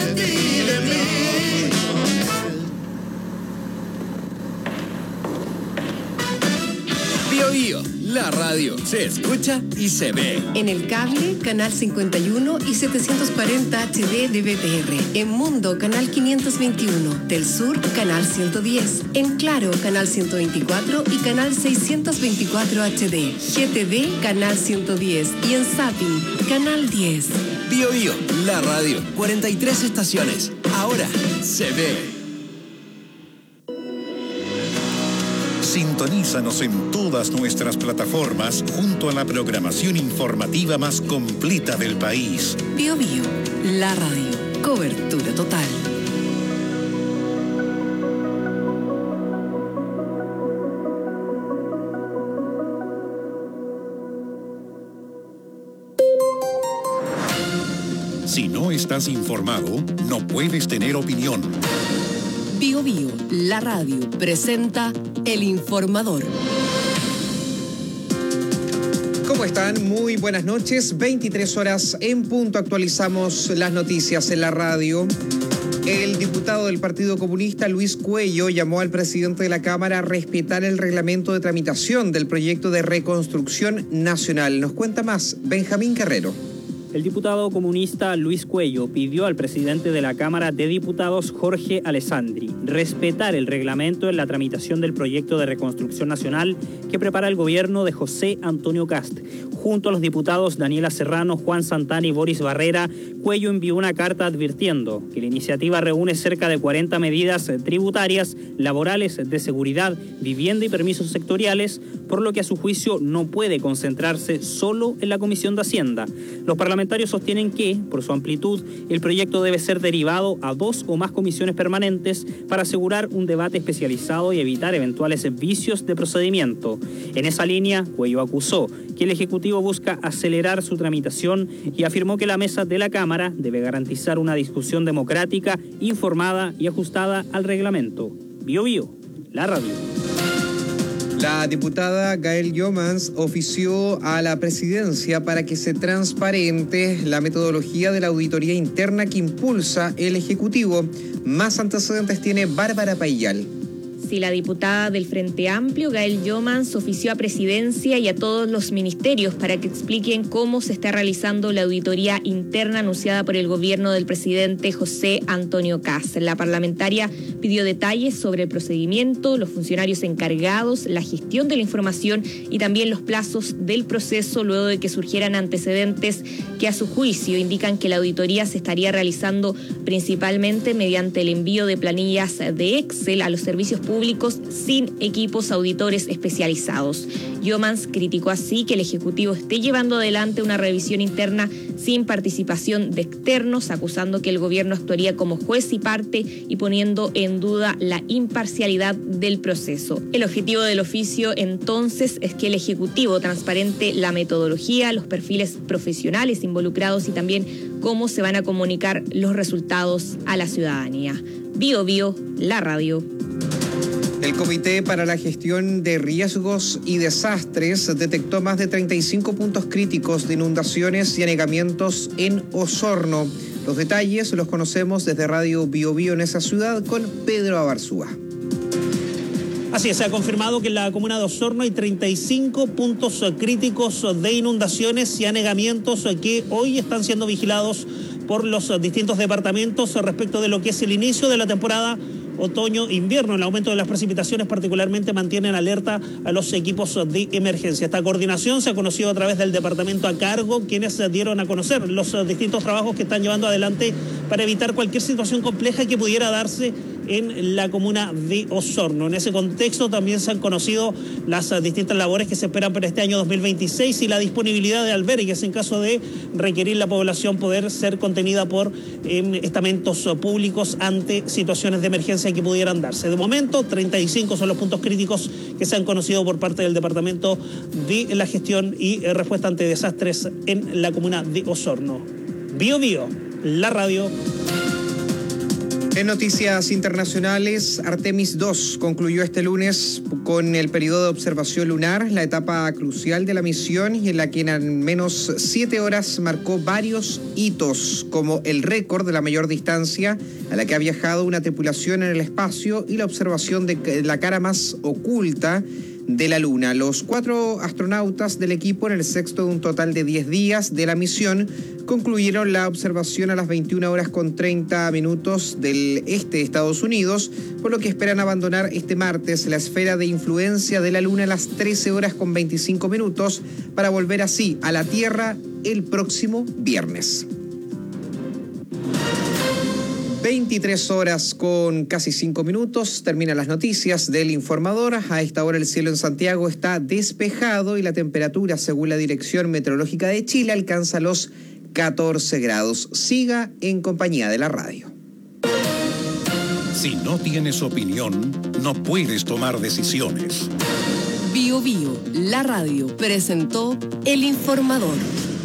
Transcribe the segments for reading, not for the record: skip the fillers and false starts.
ti, de mí. Bío Bío, la radio se escucha y se ve. En el cable, canal 51 y 740 HD de BTR. En Mundo, canal 521. Del Sur, canal 110. En Claro, canal 124 y canal 624 HD. GTV, canal 110. Y en Zapping, canal 10. Bío Bío, la radio, 43 estaciones. Ahora se ve. Sintonízanos en todas nuestras plataformas junto a la programación informativa más completa del país. Bío Bío, la radio, cobertura total. Si no estás informado, no puedes tener opinión. Bío Bío, la radio, presenta El Informador. ¿Cómo están? Muy buenas noches. 23 horas en punto. Actualizamos las noticias en la radio. El diputado del Partido Comunista, Luis Cuello, llamó al presidente de la Cámara a respetar el reglamento de tramitación del proyecto de reconstrucción nacional. Nos cuenta más Benjamín Guerrero. El diputado comunista Luis Cuello pidió al presidente de la Cámara de Diputados, Jorge Alessandri, respetar el reglamento en la tramitación del proyecto de reconstrucción nacional que prepara el gobierno de José Antonio Kast. Junto a los diputados Daniela Serrano, Juan Santana y Boris Barrera, Cuello envió una carta advirtiendo que la iniciativa reúne cerca de 40 medidas tributarias, laborales, de seguridad, vivienda y permisos sectoriales, por lo que a su juicio no puede concentrarse solo en la Comisión de Hacienda. Los parlamentarios sostienen que, por su amplitud, el proyecto debe ser derivado a 2 o más comisiones permanentes para asegurar un debate especializado y evitar eventuales vicios de procedimiento. En esa línea, Cuello acusó que el Ejecutivo busca acelerar su tramitación y afirmó que la mesa de la Cámara debe garantizar una discusión democrática, informada y ajustada al reglamento. Bío Bío, la radio. La diputada Gael Yomans ofició a la presidencia para que se transparente la metodología de la auditoría interna que impulsa el Ejecutivo. Más antecedentes tiene Bárbara Paillal. Sí, la diputada del Frente Amplio, Gael Yomans, ofició a Presidencia y a todos los ministerios para que expliquen cómo se está realizando la auditoría interna anunciada por el gobierno del presidente José Antonio Kast. La parlamentaria pidió detalles sobre el procedimiento, los funcionarios encargados, la gestión de la información y también los plazos del proceso luego de que surgieran antecedentes que a su juicio indican que la auditoría se estaría realizando principalmente mediante el envío de planillas de Excel a los servicios públicos sin equipos auditores especializados. Yomans criticó así que el Ejecutivo esté llevando adelante una revisión interna sin participación de externos, acusando que el gobierno actuaría como juez y parte y poniendo en duda la imparcialidad del proceso. El objetivo del oficio entonces es que el Ejecutivo transparente la metodología, los perfiles profesionales involucrados y también cómo se van a comunicar los resultados a la ciudadanía. Bío Bío, la radio. El Comité para la Gestión de Riesgos y Desastres detectó más de 35 puntos críticos de inundaciones y anegamientos en Osorno. Los detalles los conocemos desde Radio Bío Bío en esa ciudad con Pedro Abarzúa. Así es, se ha confirmado que en la comuna de Osorno hay 35 puntos críticos de inundaciones y anegamientos que hoy están siendo vigilados por los distintos departamentos respecto de lo que es el inicio de la temporada otoño-invierno. El aumento de las precipitaciones particularmente mantiene en alerta a los equipos de emergencia. Esta coordinación se ha conocido a través del departamento a cargo, quienes dieron a conocer los distintos trabajos que están llevando adelante para evitar cualquier situación compleja que pudiera darse en la comuna de Osorno. En ese contexto también se han conocido las distintas labores que se esperan para este año 2026 y la disponibilidad de albergues en caso de requerir la población poder ser contenida por estamentos públicos ante situaciones de emergencia que pudieran darse. De momento, 35 son los puntos críticos que se han conocido por parte del Departamento de la Gestión y Respuesta ante Desastres en la comuna de Osorno. Bío Bío, la radio. En noticias internacionales, Artemis 2 concluyó este lunes con el periodo de observación lunar, la etapa crucial de la misión y en la que en al menos 7 horas marcó varios hitos, como el récord de la mayor distancia a la que ha viajado una tripulación en el espacio y la observación de la cara más oculta de la Luna. Los 4 astronautas del equipo, en el sexto de un total de 10 días de la misión, concluyeron la observación a las 21 horas con 30 minutos del este de Estados Unidos, por lo que esperan abandonar este martes la esfera de influencia de la Luna a las 13 horas con 25 minutos para volver así a la Tierra el próximo viernes. 23 horas con casi 5 minutos, terminan las noticias del Informador. A esta hora el cielo en Santiago está despejado y la temperatura, según la Dirección Meteorológica de Chile, alcanza los 14 grados. Siga en compañía de la radio. Si no tienes opinión, no puedes tomar decisiones. Bio Bio, la radio, presentó El Informador.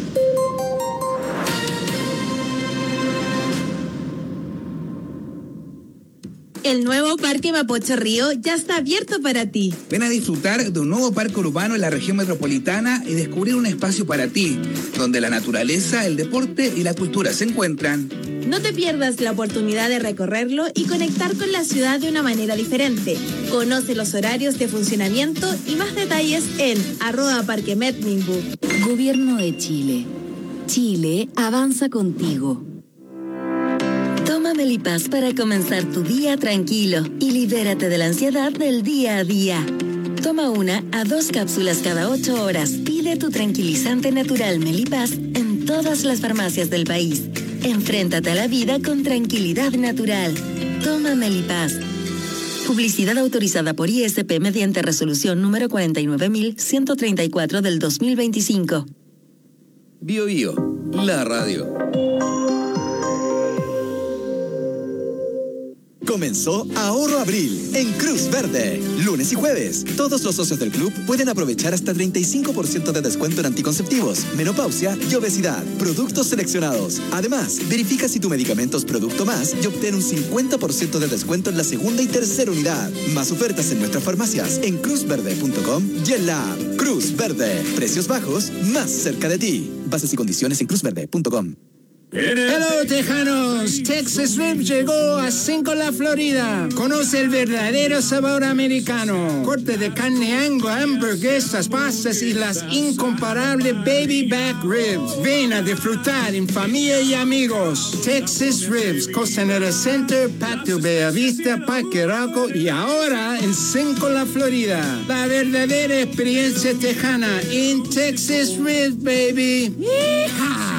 El nuevo Parque Mapocho Río ya está abierto para ti. Ven a disfrutar de un nuevo parque urbano en la región metropolitana y descubrir un espacio para ti, donde la naturaleza, el deporte y la cultura se encuentran. No te pierdas la oportunidad de recorrerlo y conectar con la ciudad de una manera diferente. Conoce los horarios de funcionamiento y más detalles en @parquemetminbu. Gobierno de Chile. Chile avanza contigo. Toma Melipaz para comenzar tu día tranquilo y libérate de la ansiedad del día a día. Toma 1 a 2 cápsulas cada 8 horas. Pide tu tranquilizante natural Melipaz en todas las farmacias del país. Enfréntate a la vida con tranquilidad natural. Toma Melipaz. Publicidad autorizada por ISP mediante resolución número 49.134 del 2025. Bio Bio, la radio. Comenzó Ahorro Abril en Cruz Verde. Lunes y jueves, todos los socios del club pueden aprovechar hasta 35% de descuento en anticonceptivos, menopausia y obesidad. Productos seleccionados. Además, verifica si tu medicamento es Producto Más y obtén un 50% de descuento en la segunda y tercera unidad. Más ofertas en nuestras farmacias, en cruzverde.com y en la app. Cruz Verde. Precios bajos, más cerca de ti. Bases y condiciones en cruzverde.com. Hello, tejanos. Texas Ribs llegó a Cinco, Florida. Conoce el verdadero sabor americano. Corte de carne Angus, hamburguesas, pastas y las incomparables baby back ribs. Ven a disfrutar en familia y amigos. Texas Ribs, Costanera Center, Patio Bellavista, Parque Arauco y ahora en Cinco, Florida. La verdadera experiencia tejana en Texas Ribs, baby. ¡Yeehaw!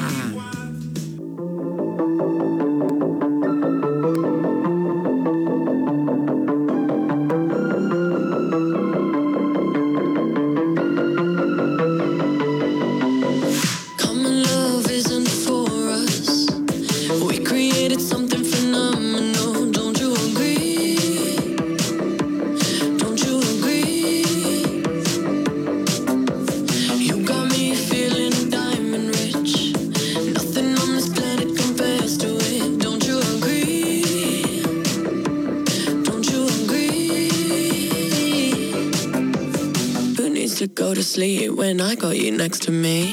Go to sleep when I got you next to me.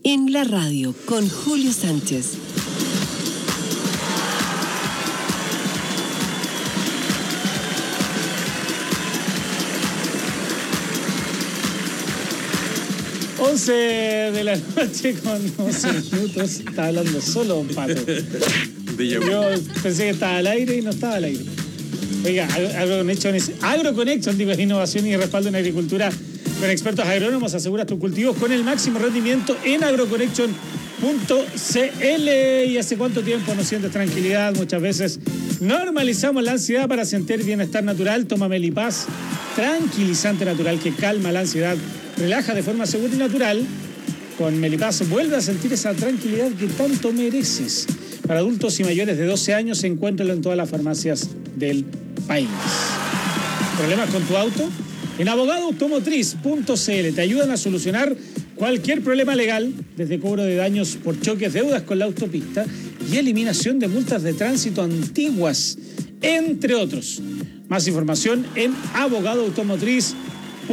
en la radio con Julio Sánchez. Once de la noche con 11 minutos. Está hablando solo Don Pato. Yo pensé que estaba al aire y no estaba al aire. Oiga, AgroConnection, digo, innovación y respaldo en agricultura con expertos agrónomos. Asegura tus cultivos con el máximo rendimiento en agroconnection.cl. ¿Y hace cuánto tiempo no sientes tranquilidad? Muchas veces normalizamos la ansiedad para sentir bienestar natural. Toma Melipaz, tranquilizante natural que calma la ansiedad, relaja de forma segura y natural. Con Melipaz vuelve a sentir esa tranquilidad que tanto mereces. Para adultos y mayores de 12 años, encuéntralo en todas las farmacias del país. ¿Problemas con tu auto? En abogadoautomotriz.cl te ayudan a solucionar cualquier problema legal, desde cobro de daños por choques, deudas con la autopista y eliminación de multas de tránsito antiguas, entre otros. Más información en abogadoautomotriz.cl.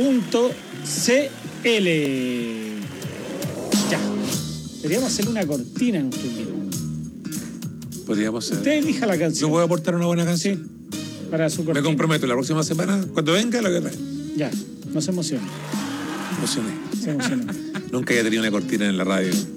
Ya. Deberíamos hacer una cortina en nuestro video. Podríamos ser. Usted elija la canción. Yo voy a aportar una buena canción. Sí, para su cortina. Me comprometo la próxima semana, cuando venga, lo que trae. Ya, no se emocione. Se emocionó. Nunca había tenido una cortina en la radio. Sí.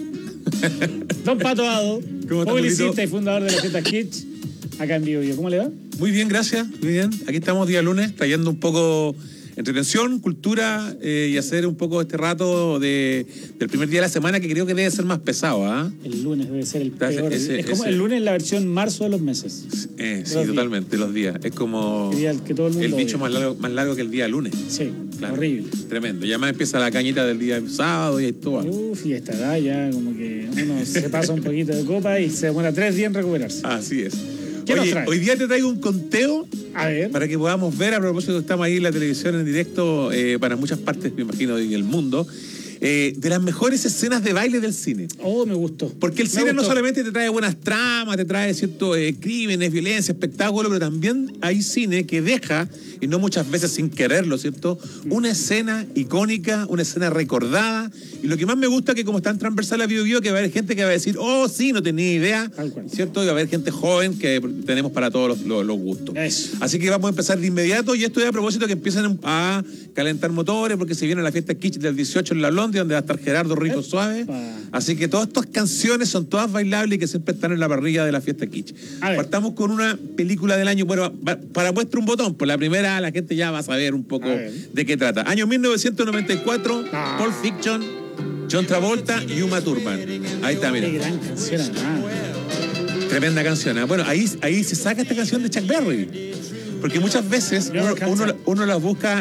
Don Pato Ado, publicista y fundador de la Fiesta Kitsch, acá en Vivo. ¿Cómo le va? Muy bien, gracias. Muy bien. Aquí estamos día lunes, trayendo un poco entretención, cultura y hacer un poco este rato del primer día de la semana, que creo que debe ser más pesado, ¿ah? El lunes debe ser el peor. Es como el lunes la versión marzo de los meses. Sí, totalmente, los días. Es como que todo el mundo bicho más largo que el día lunes. Sí, claro. Horrible. Tremendo. Ya más empieza la cañita del día sábado y todo. Uf, y esta edad ya como que uno se pasa un poquito de copa y se demora 3 días en recuperarse. Así es. Oye, hoy día te traigo un conteo ver, para que podamos ver, a propósito que estamos ahí en la televisión en directo para muchas partes, me imagino, del mundo, de las mejores escenas de baile del cine. Oh, me gustó. Porque el cine no solamente te trae buenas tramas, te trae ciertos crímenes, violencia, espectáculo, pero también hay cine que deja, y no muchas veces sin quererlo, ¿cierto? Una escena icónica, una escena recordada. Y lo que más me gusta es que como están transversal a Bio Bio, que va a haber gente que va a decir, oh, sí, no tenía idea, ¿cierto? Y va a haber gente joven que tenemos para todos los gustos. Eso. Así que vamos a empezar de inmediato, y esto es a propósito que empiezan a calentar motores, porque se viene la fiesta Kitsch del 18 en La Blondie, donde va a estar Gerardo Rico Suave. Así que todas estas canciones son todas bailables y que siempre están en la parrilla de la fiesta Kitsch. Partamos con una película del año, bueno, para muestra un botón, por la primera la gente ya va a saber un poco de qué trata. Año 1994, Pulp Fiction, John Travolta y Uma Thurman. Ahí está, mira. Qué gran canción, Tremenda canción. Bueno, ahí se saca esta canción de Chuck Berry. Porque muchas veces uno la busca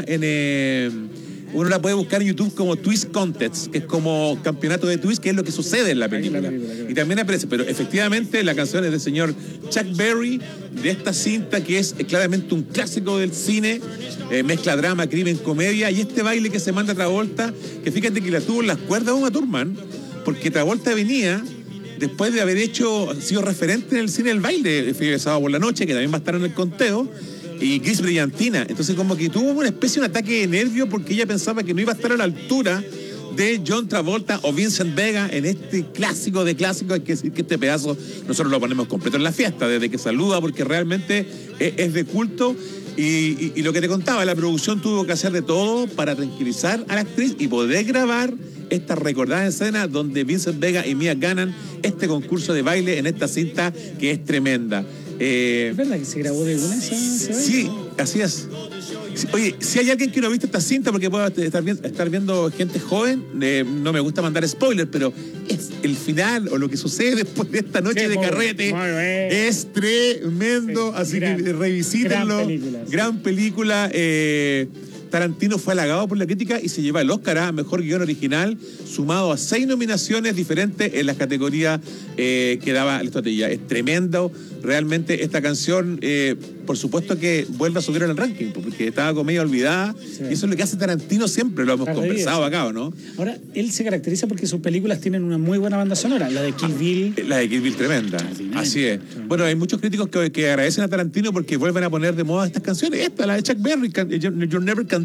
uno la puede buscar en YouTube como Twist Contest, que es como campeonato de twist, que es lo que sucede en la película. Y también aparece, pero efectivamente la canción es del señor Chuck Berry, de esta cinta que es claramente un clásico del cine, mezcla drama, crimen, comedia, y este baile que se manda Travolta, que fíjate que la tuvo en las cuerdas Uma Thurman, porque Travolta venía después de haber sido referente en el cine del baile, el sábado por la noche, que también va a estar en el conteo, y Gris Brillantina. Entonces como que tuvo una especie de un ataque de nervio porque ella pensaba que no iba a estar a la altura de John Travolta o Vincent Vega en este clásico de clásicos. Hay que decir que este pedazo nosotros lo ponemos completo en la fiesta, desde que saluda, porque realmente es de culto. Y lo que te contaba, la producción tuvo que hacer de todo para tranquilizar a la actriz y poder grabar esta recordada escena donde Vincent Vega y Mia ganan este concurso de baile en esta cinta que es tremenda. ¿Es verdad que se grabó de una esa Sí, así es. Oye, si hay alguien que no ha visto esta cinta, porque puede estar viendo gente joven, no me gusta mandar spoilers, pero es el final o lo que sucede después de esta noche de carrete es tremendo, así que revisítenlo. Gran película. Tarantino fue halagado por la crítica y se lleva el Oscar a Mejor Guión Original, sumado a 6 nominaciones diferentes en las categorías que daba la estrategia. Es tremendo, realmente esta canción, por supuesto que vuelve a subir en el ranking, porque estaba como medio olvidada, y eso es lo que hace Tarantino siempre, lo hemos conversado acá, ¿no? Ahora, él se caracteriza porque sus películas tienen una muy buena banda sonora, la de Kill Bill. La de Kill Bill, tremenda, así es. Bueno, hay muchos críticos que agradecen a Tarantino porque vuelven a poner de moda estas canciones. Esta, la de Chuck Berry, You're Never Can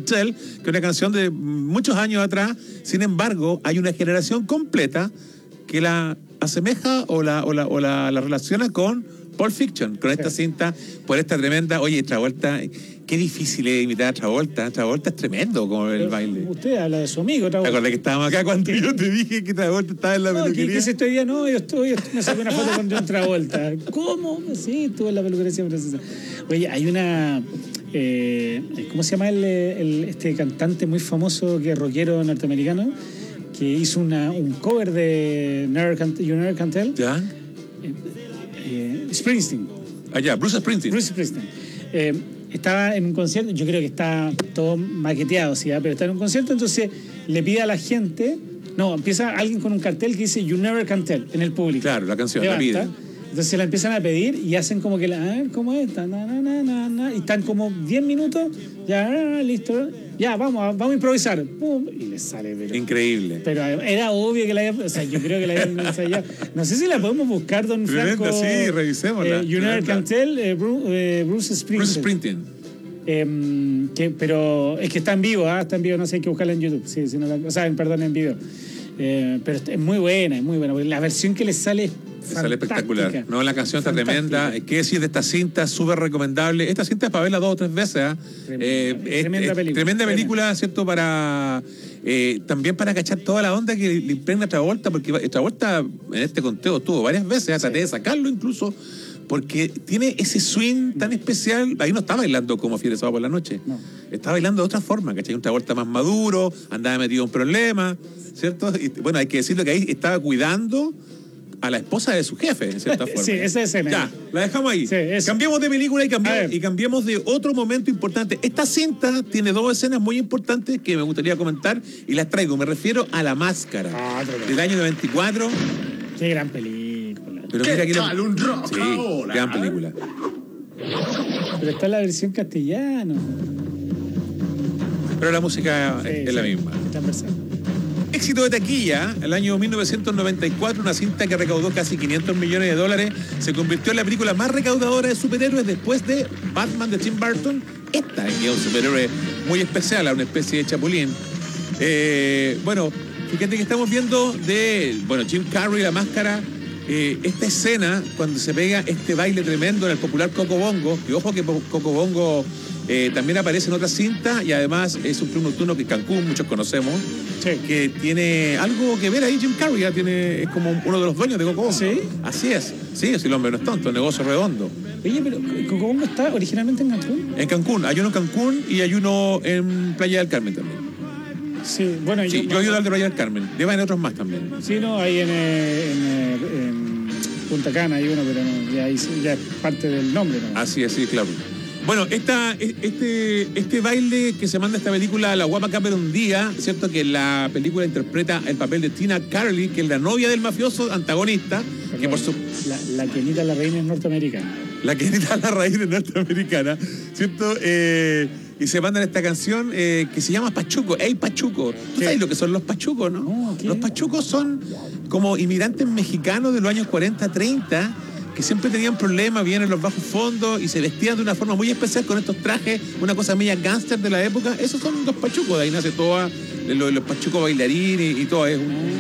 Tell, que es una canción de muchos años atrás. Sin embargo, hay una generación completa que la asemeja o la relaciona con Pulp Fiction, con esta cinta, por esta tremenda... Oye, Travolta, qué difícil es imitar a Travolta. Travolta es tremendo como el baile. Usted habla de su amigo, Travolta. ¿Te acordás que estábamos acá cuando yo te dije que Travolta estaba en la peluquería? ¿Qué es este día? No, yo me saqué una foto con John Travolta. ¿Cómo? Sí, estuve en la peluquería siempre. Oye, hay una... ¿cómo se llama este cantante muy famoso que es rockero norteamericano? Que hizo un cover de You Never Can Tell. ¿Ya? Springsteen. Allá, Bruce Springsteen. Estaba en un concierto, yo creo que está todo maqueteado, ¿sí? Pero está en un concierto, entonces le pide a la gente, empieza alguien con un cartel que dice You Never Can Tell en el público. Claro, la canción, levanta, la pide. Entonces la empiezan a pedir y hacen como que, a ver, ¿cómo es? Y están como 10 minutos, ya, listo, ya, vamos a improvisar. ¡Pum! Y les sale. Pero, increíble. Pero era obvio que yo creo que la habían ensayado. No sé si la podemos buscar, don Franco. Sí, revisémosla. You Never Can Tell, Bruce Springsteen. Pero es que está en vivo, no sé, hay que buscarla en YouTube. Sí, si no en video. Pero es muy buena, porque la versión que les sale es sale espectacular. No, la canción está tremenda. ¿Qué decir de esta cinta? Súper recomendable. Esta cinta es para verla 2 o 3 veces. Tremenda película. Tremenda película, ¿cierto? También para cachar toda la onda que le impregna Travolta, porque Travolta en este conteo estuvo varias veces, traté de sacarlo incluso, porque tiene ese swing tan especial. Ahí no está bailando como Fiebre Sábado por la Noche. No. Está bailando de otra forma, ¿cachai? Un Travolta más maduro, andaba metido en problemas, ¿cierto? Y bueno, hay que decirlo que ahí estaba cuidando a la esposa de su jefe, en cierta forma. Sí, esa escena. Ya, la dejamos ahí. Sí, cambiamos de película y cambiamos de otro momento importante. Esta cinta tiene 2 escenas muy importantes que me gustaría comentar y las traigo. Me refiero a La Máscara, del año 94. Qué gran película. Pero mira que gran película. Pero está la versión castellana. Pero la música es la misma. Está en versión. Éxito de taquilla, el año 1994, una cinta que recaudó casi $500 millones, se convirtió en la película más recaudadora de superhéroes después de Batman de Tim Burton. Esta es un superhéroe muy especial, una especie de chapulín. Fíjate que estamos viendo Jim Carrey, La Máscara, esta escena cuando se pega este baile tremendo en el popular Coco Bongo, que ojo que Coco Bongo también aparece en otra cinta y además es un club nocturno que Cancún, muchos conocemos, que tiene algo que ver ahí. Jim Carrey es como uno de los dueños de Coco Bongo. ¿Sí? Así es. Sí, si el hombre no es tonto, el negocio redondo. Oye, pero ¿Coco Bongo está originalmente en Cancún? En Cancún, hay uno en Cancún y hay uno en Playa del Carmen también. Sí, bueno, yo he ido al de Playa del Carmen, llevan otros más también. Sí, no, hay en Punta Cana hay uno, pero no, ya es parte del nombre, ¿no? Así es, sí, claro. Bueno, este baile que se manda esta película, La Guapa Cameron Díaz, ¿cierto? Que la película interpreta el papel de Tina Carly, que es la novia del mafioso antagonista. Perdón, que por su... la Kenita Larraín es norteamericana. La Kenita Larraín es norteamericana, ¿cierto? Y se mandan esta canción que se llama Pachuco. ¡Ey, Pachuco! ¿Tú sabes lo que son los pachucos, no? No, los pachucos son como inmigrantes mexicanos de los años 40, 30, que siempre tenían problemas, vienen en los bajos fondos y se vestían de una forma muy especial con estos trajes, una cosa media gángster de la época. Esos son los pachucos, de ahí nace toda los pachucos bailarines y todo.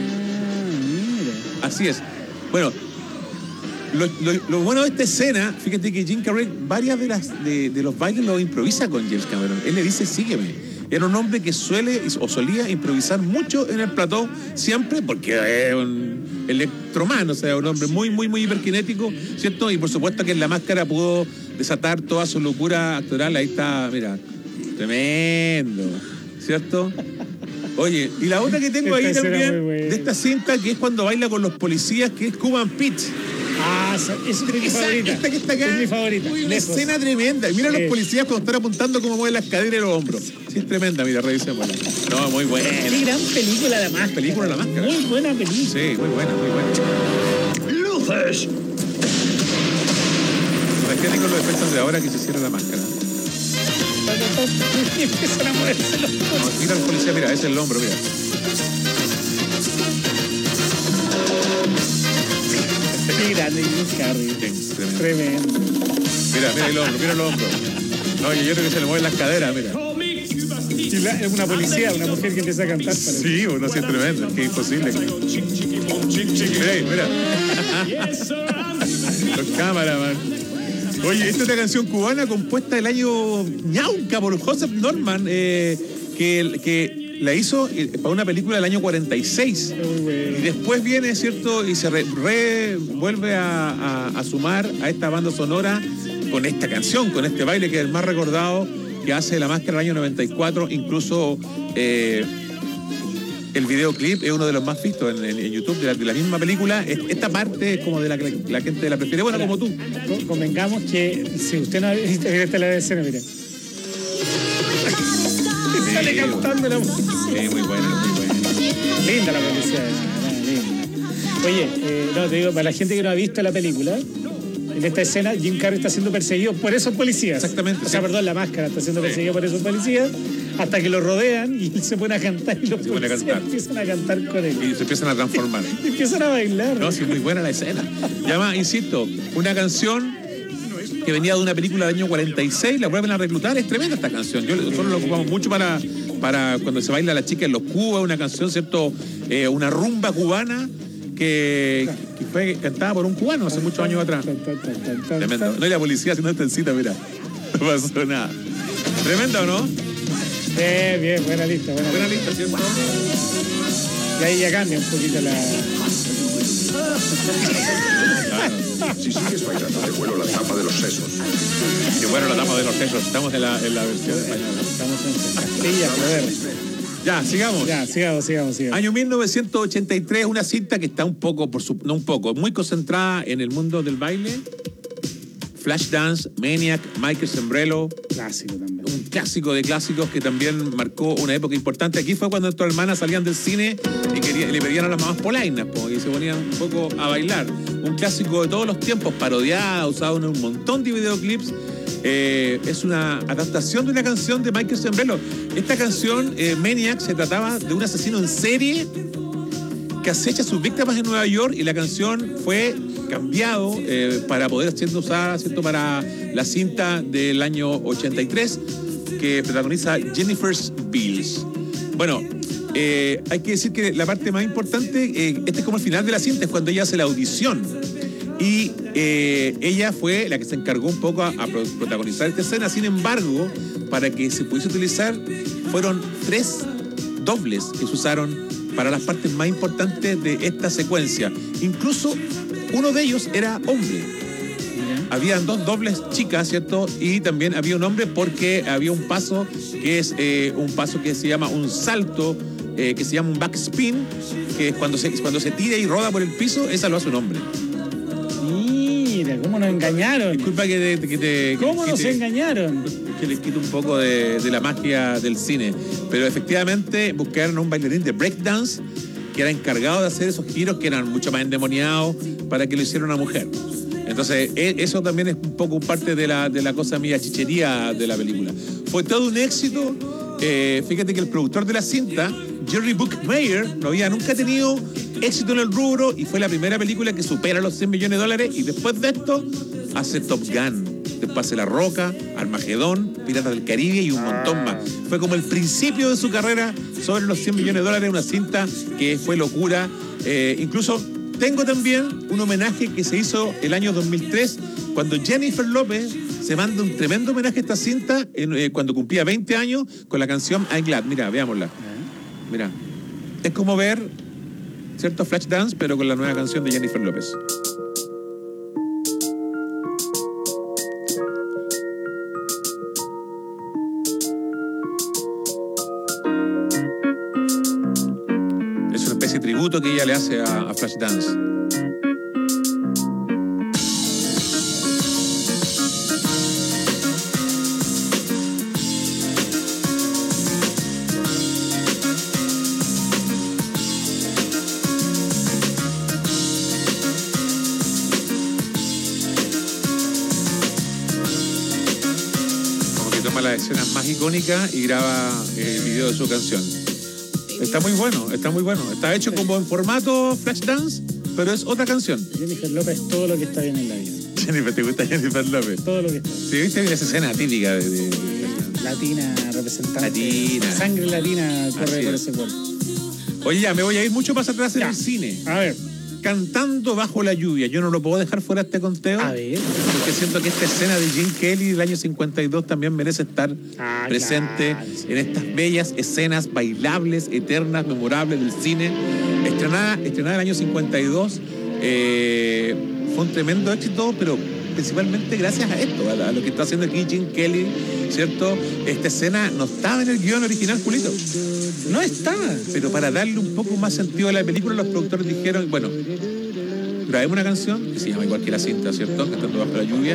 Así es. Bueno, lo bueno de esta escena, fíjate que Jim Carrey varias de los bailes los improvisa con James Cameron. Él le dice, sígueme. Era un hombre que solía improvisar mucho en el plató, siempre, porque es un electroman, o sea, un hombre muy, muy, muy hiperkinético, ¿cierto? Y por supuesto que en La Máscara pudo desatar toda su locura actoral. Ahí está, mira, tremendo, ¿cierto? Oye, y la otra que tengo ahí también, de esta cinta, que es cuando baila con los policías, que es Cuban Pete. Ah, esa es mi favorita. Esta que está acá. Es mi favorita. Una escena tremenda. Mira los policías cuando están apuntando cómo mueven las caderas y los hombros. Sí, es tremenda, mira, revisémosla. No, muy buena. Qué gran película La Máscara. Película La Máscara. Muy buena película. Sí, muy buena, muy buena. ¡Luces! Imagínate con los efectos de ahora que se cierra La Máscara. Y empiezan a moverse los policías. No, mira al policía, mira, ese es el hombro, mira. Qué grande Jim Carrey. Tremendo. Mira el hombro, mira el hombro. No, yo creo que se le mueven las caderas, mira. Es una policía, una mujer que empieza a cantar. Sí, bueno, sí, es tremendo, es que es imposible. Hey, mira. Los cámaras, man. Oye, esta es una canción cubana compuesta del año ñauca por Joseph Norman, que la hizo para una película del año 46. Y después viene, ¿cierto? Y se vuelve a sumar a esta banda sonora con esta canción, con este baile que es el más recordado que hace La Máscara del año 94. Incluso el videoclip es uno de los más vistos en YouTube de la misma película. Esta parte es como de la que la gente la prefiere. Bueno, como tú. Convengamos que si usted no ha visto esta la escena, mira. Sale cantando la música. Muy buena, muy buena. Linda la policía. Linda. Oye, no, te digo, para la gente que no ha visto la película, en esta escena Jim Carrey está siendo perseguido por esos policías. Exactamente. O sea, perdón, La Máscara está siendo perseguido por esos policías hasta que lo rodean y él se pone a cantar y los policías empiezan a cantar con él. Y se empiezan a transformar. Y empiezan a bailar. No, sí, muy buena la escena. Y además, insisto, una canción que venía de una película del año 46, la vuelven a reclutar. Es tremenda esta canción. Nosotros la ocupamos mucho para cuando se baila la chica en los cubas, una canción, ¿cierto? Una rumba cubana que fue cantada por un cubano hace muchos años atrás. Tremendo. No hay la policía haciendo esta cita, mira. No pasó nada. ¿Tremenda o no? Bien, buena lista. Buena lista, ¿cierto? Y ahí ya cambia un poquito la... Si sigues bailando, te vuelo la tapa de los sesos. Qué bueno la tapa de los sesos. Estamos en la versión española. Estamos en Castilla, joder. Ya, sigamos. Ya, sigamos. Año 1983, una cinta que está muy concentrada en el mundo del baile. Flashdance, Maniac, Michael Sembrello. Clásico también. Un clásico de clásicos que también marcó una época importante. Aquí fue cuando nuestras hermanas salían del cine y le pedían a las mamás polainas, y se ponían un poco a bailar. Un clásico de todos los tiempos, parodiado, usado en un montón de videoclips. Es una adaptación de una canción de Michael Sembrello. Esta canción, Maniac, se trataba de un asesino en serie que acecha a sus víctimas en Nueva York, y la canción fue cambiado para poder ser usada, ¿cierto?, para la cinta del año 83 que protagoniza Jennifer Beals. Bueno, hay que decir que la parte más importante, este es como el final de la cinta, es cuando ella hace la audición. Y ella fue la que se encargó un poco a protagonizar esta escena. Sin embargo, para que se pudiese utilizar, fueron 3 dobles que se usaron para las partes más importantes de esta secuencia. Incluso uno de ellos era hombre. Habían 2 dobles chicas, ¿cierto? Y también había un hombre, porque había un paso que es un paso que se llama un salto, que se llama un backspin, que es cuando se tira y roda por el piso. Esa lo hace un hombre. Mira, ¿cómo nos engañaron? Disculpa ¿Cómo nos engañaron? Que les quito un poco de la magia del cine. Pero efectivamente buscaron a un bailarín de breakdance que era encargado de hacer esos giros que eran mucho más endemoniados para que lo hiciera una mujer. Entonces, eso también es un poco parte de la cosa mía chichería de la película. Fue todo un éxito. Fíjate que el productor de la cinta, Jerry Bruckheimer, no había nunca tenido éxito en el rubro, y fue la primera película que supera los $100 millones, y después de esto hace Top Gun, después hace La Roca, Armagedón, Piratas del Caribe y un montón más. Fue como el principio de su carrera sobre los $100 millones, una cinta que fue locura. Incluso tengo también un homenaje que se hizo el año 2003, cuando Jennifer López se manda un tremendo homenaje a esta cinta cuando cumplía 20 años con la canción I'm Glad. Mira, veámosla. Mira, es como ver, ¿cierto?, Flashdance, pero con la nueva canción de Jennifer López. Es una especie de tributo que ella le hace a Flashdance. Las escenas más icónicas y graba el video de su canción. Está muy bueno. Está hecho como en formato Flashdance, pero es otra canción. Jennifer López, todo lo que está bien en la vida. Jennifer, ¿te gusta Jennifer López? Todo lo que está bien. Sí, viste esa escena típica de Latina representante. Latina. Sangre latina corre por ese cuerpo. Oye, ya, me voy a ir mucho más atrás en el cine. A ver. Cantando bajo la lluvia. Yo no lo puedo dejar fuera de este conteo. A ver. Porque siento que esta escena de Gene Kelly del año 52 también merece estar presente en estas bellas escenas bailables, eternas, memorables del cine. Estrenada el año 52. Fue un tremendo éxito, pero principalmente gracias a esto, a lo que está haciendo aquí Gene Kelly, ¿cierto? Esta escena no estaba en el guión original, Julito. No estaba. Pero para darle un poco más sentido a la película, los productores dijeron, bueno, grabemos una canción que se llama igual que la cinta, ¿cierto? Cantando bajo la lluvia.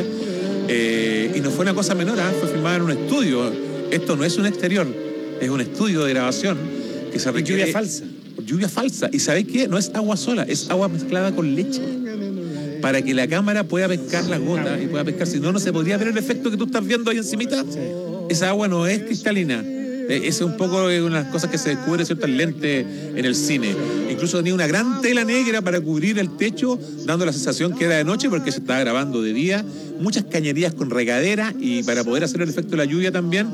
Y no fue una cosa menor, fue filmada en un estudio. Esto no es un exterior, es un estudio de grabación que se requiere... Lluvia falsa. Lluvia falsa. ¿Y sabéis qué? No es agua sola, es agua mezclada con leche. Para que la cámara pueda pescar la gota y pueda pescar. Si no, no se podría ver el efecto que tú estás viendo ahí encimita. Sí. Esa agua no es cristalina. Esa es un poco una de las cosas que se descubre ciertas lentes en el cine. Incluso tenía una gran tela negra para cubrir el techo, dando la sensación que era de noche porque se estaba grabando de día. Muchas cañerías con regadera y para poder hacer el efecto de la lluvia también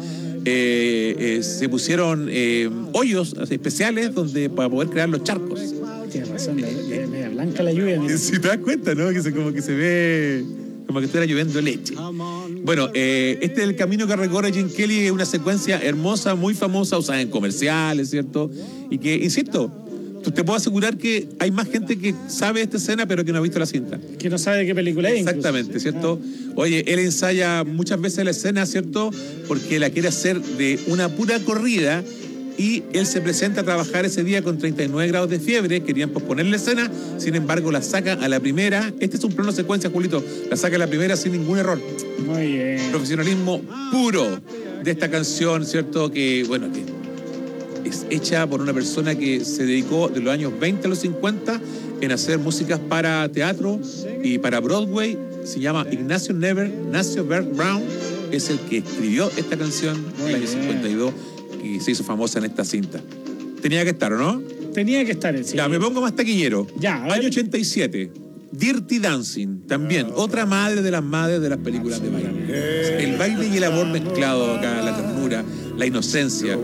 se pusieron hoyos especiales donde para poder crear los charcos. Tienes razón, media blanca la lluvia. Mira. Si te das cuenta, ¿no? Que como que se ve como que estuviera lloviendo leche. Bueno, este es el camino que recorre Gene Kelly, es una secuencia hermosa, muy famosa, usada en comerciales, ¿cierto? Y que, insisto, te puedo asegurar que hay más gente que sabe esta escena, pero que no ha visto la cinta. Que no sabe de qué película es. Exactamente, ¿cierto? Oye, él ensaya muchas veces la escena, ¿cierto? Porque la quiere hacer de una pura corrida. Y él se presenta a trabajar ese día con 39 grados de fiebre. Querían posponer la escena, sin embargo la saca a la primera. Este es un plano secuencia, Julito. La saca a la primera sin ningún error. Muy bien. Profesionalismo puro de esta canción, ¿cierto? Que, bueno, que es hecha por una persona que se dedicó de los años 20 a los 50 en hacer músicas para teatro y para Broadway. Se llama Ignacio Bert Brown. Es el que escribió esta canción en el año 52. Y se hizo famosa en esta cinta. Tenía que estar, ¿o no? Tenía que estar, sí. Ya, me pongo más taquillero. Ya, año 87. Dirty Dancing, también. Otra madre de las madres de las películas de baile. El baile y el amor mezclado acá, la ternura, la inocencia.